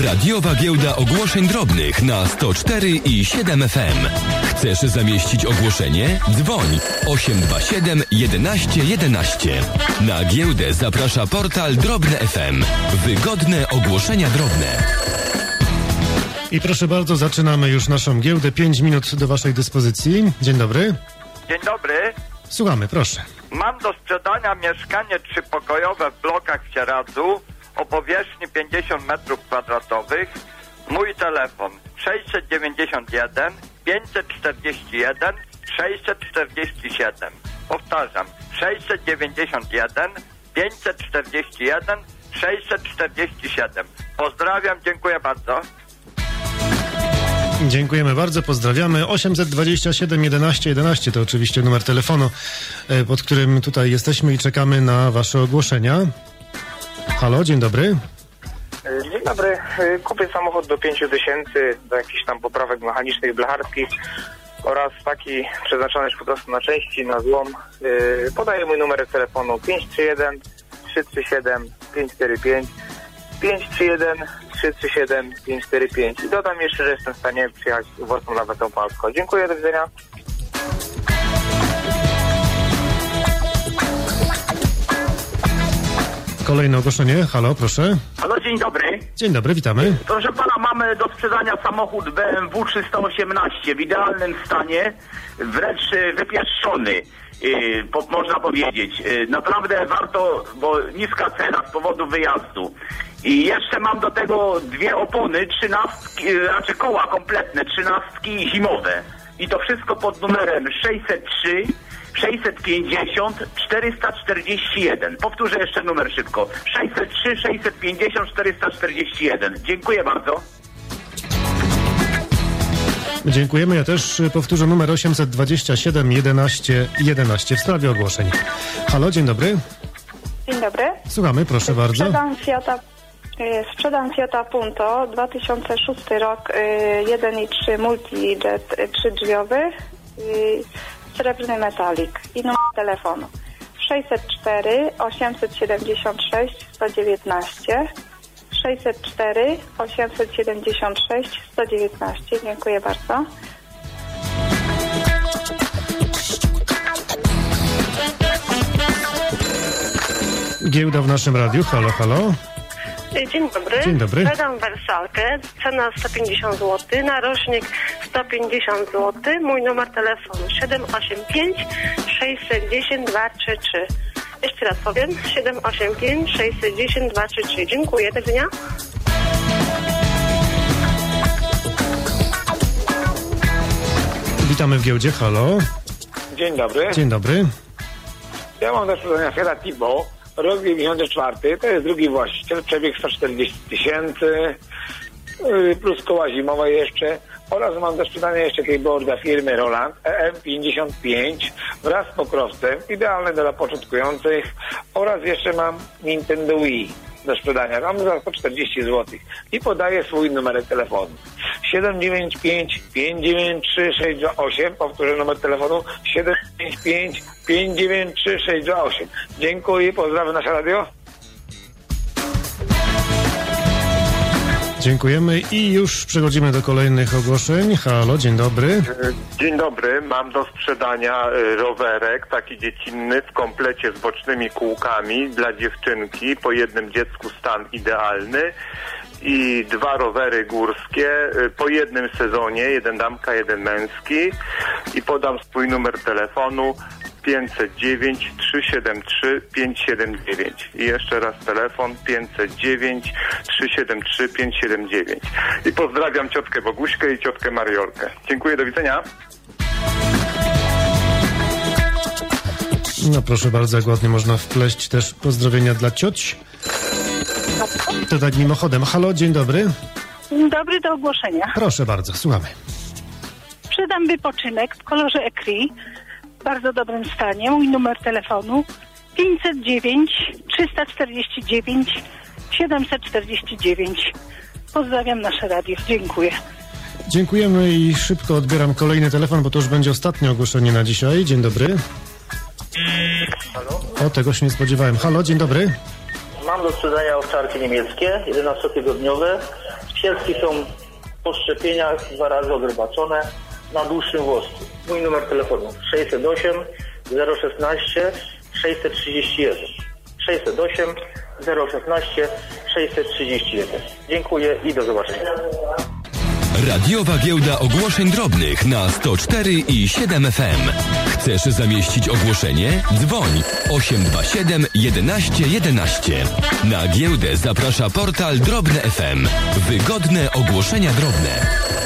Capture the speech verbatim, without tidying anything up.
Radiowa Giełda Ogłoszeń Drobnych na sto cztery i siedem F M. Chcesz zamieścić ogłoszenie? Dzwoń osiem dwa siedem jedenaście jedenaście. Na giełdę zaprasza portal Drobne F M. Wygodne ogłoszenia drobne. I proszę bardzo, zaczynamy już naszą giełdę. Pięć minut do waszej dyspozycji. Dzień dobry. Dzień dobry. Słuchamy, proszę. Mam do sprzedania mieszkanie trzypokojowe w blokach w Sieradzu o powierzchni pięćdziesiąt metrów kwadratowych. Mój telefon sześćset dziewięćdziesiąt jeden pięćset czterdzieści jeden sześćset czterdzieści siedem. Powtarzam, sześćset dziewięćdziesiąt jeden pięćset czterdzieści jeden sześćset czterdzieści siedem. Pozdrawiam, dziękuję bardzo. Dziękujemy bardzo, pozdrawiamy. osiemset dwadzieścia siedem jedenaście jedenaście to oczywiście numer telefonu, pod którym tutaj jesteśmy i czekamy na wasze ogłoszenia. Halo, dzień dobry. Dzień dobry. Kupię samochód do pięciu tysięcy, do jakichś tam poprawek mechanicznych, blacharskich oraz taki przeznaczony już po prostu na części, na złom. Podaję mój numer telefonu pięć trzy jeden trzy trzy siedem pięć cztery pięć, pięć trzy jeden trzy trzy siedem pięć cztery pięć i dodam jeszcze, że jestem w stanie przyjechać własną lawetą polską. Dziękuję, do widzenia. Kolejne ogłoszenie. Halo, proszę. Halo, dzień dobry. Dzień dobry, witamy. Proszę pana, mamy do sprzedania samochód B M W trzysta osiemnaście w idealnym stanie, wręcz wypieszczony, yy, po, można powiedzieć. Yy, naprawdę warto, bo niska cena z powodu wyjazdu. I jeszcze mam do tego dwie opony, trzynastki, yy, znaczy koła kompletne, trzynastki zimowe. I to wszystko pod numerem sześćset trzy sześćset pięćdziesiąt czterysta czterdzieści jeden. Powtórzę jeszcze numer szybko. sześćset trzy sześćset pięćdziesiąt czterysta czterdzieści jeden. Dziękuję bardzo. Dziękujemy. Ja też powtórzę numer osiemset dwadzieścia siedem jedenaście jedenaście w sprawie ogłoszeń. Halo, dzień dobry. Dzień dobry. Słuchamy, proszę bardzo. Sprzedam Fiata, sprzedam Fiata Punto, dwa tysiące szósty rok, jeden i trzy multijet trzydrzwiowy, srebrny metalik i numer telefonu sześćset cztery osiemset siedemdziesiąt sześć sto dziewiętnaście, sześćset cztery osiemset siedemdziesiąt sześć sto dziewiętnaście. Dziękuję bardzo. Giełda w naszym radiu. Halo, halo. Dzień dobry. Dzień dobry. Sprzedam Wersalkę, cena sto pięćdziesiąt złotych, narożnik sto pięćdziesiąt złotych, mój numer telefonu siedem osiem pięć sześćset dziesięć dwa trzy trzy. Jeszcze raz powiem, siedem osiem pięć sześćset dziesięć dwa trzy trzy. Dziękuję, do widzenia. Witamy w giełdzie, halo. Dzień dobry. Dzień dobry. Ja mam do sprzedania Fiata Tipo, rok dziewięćdziesiąty czwarty, to jest drugi właściciel, przebieg sto czterdzieści tysięcy, plus koła zimowe jeszcze, oraz mam do sprzedania jeszcze keyboarda firmy Roland E M pięćdziesiąt pięć wraz z pokrowcem, idealny dla początkujących, oraz jeszcze mam Nintendo Wii do sprzedania, mam za sto czterdzieści złotych i podaję swój numer telefonu siedem dziewięć pięć pięć dziewięć trzy sześć dwa osiem, powtórzę numer telefonu siedem dziewięć pięć pięć dziewięć trzy sześć dwa osiem. Dziękuję, pozdrawiam nasze radio. Dziękujemy i już przechodzimy do kolejnych ogłoszeń. Halo, dzień dobry. Dzień dobry, mam do sprzedania rowerek, taki dziecinny w komplecie z bocznymi kółkami dla dziewczynki, po jednym dziecku stan idealny i dwa rowery górskie po jednym sezonie, jeden damka, jeden męski i podam swój numer telefonu pięćset dziewięć trzysta siedemdziesiąt trzy pięćset siedemdziesiąt dziewięć i jeszcze raz telefon pięćset dziewięć trzysta siedemdziesiąt trzy pięćset siedemdziesiąt dziewięć i pozdrawiam ciotkę Boguśkę i ciotkę Mariolkę. Dziękuję, do widzenia. No proszę bardzo, jak ładnie można wpleść też pozdrowienia dla cioć. To tak mimochodem. Halo, dzień dobry. Dzień dobry, do ogłoszenia. Proszę bardzo, słuchamy. Sprzedam wypoczynek w kolorze Ecri w bardzo dobrym stanie. Mój numer telefonu pięćset dziewięć trzysta czterdzieści dziewięć siedemset czterdzieści dziewięć. Pozdrawiam nasze radio. Dziękuję. Dziękujemy i szybko odbieram kolejny telefon, bo to już będzie ostatnie ogłoszenie na dzisiaj. Dzień dobry. Halo? O, tego się nie spodziewałem. Halo, dzień dobry. Mam do sprzedania owczarki niemieckie, jedenastotygodniowe, Ścieżki są po szczepieniach dwa razy odrybaczone na dłuższym włosku. Mój numer telefonu sześćset osiem zero szesnaście sześćset trzydzieści jeden. sześćset osiem zero szesnaście sześćset trzydzieści jeden. Dziękuję i do zobaczenia. Radiowa giełda ogłoszeń drobnych na sto cztery i siedem F M. Chcesz zamieścić ogłoszenie? Dzwoń osiem dwa siedem jedenaście jedenaście. Na giełdę zaprasza portal Drobne F M. Wygodne ogłoszenia drobne.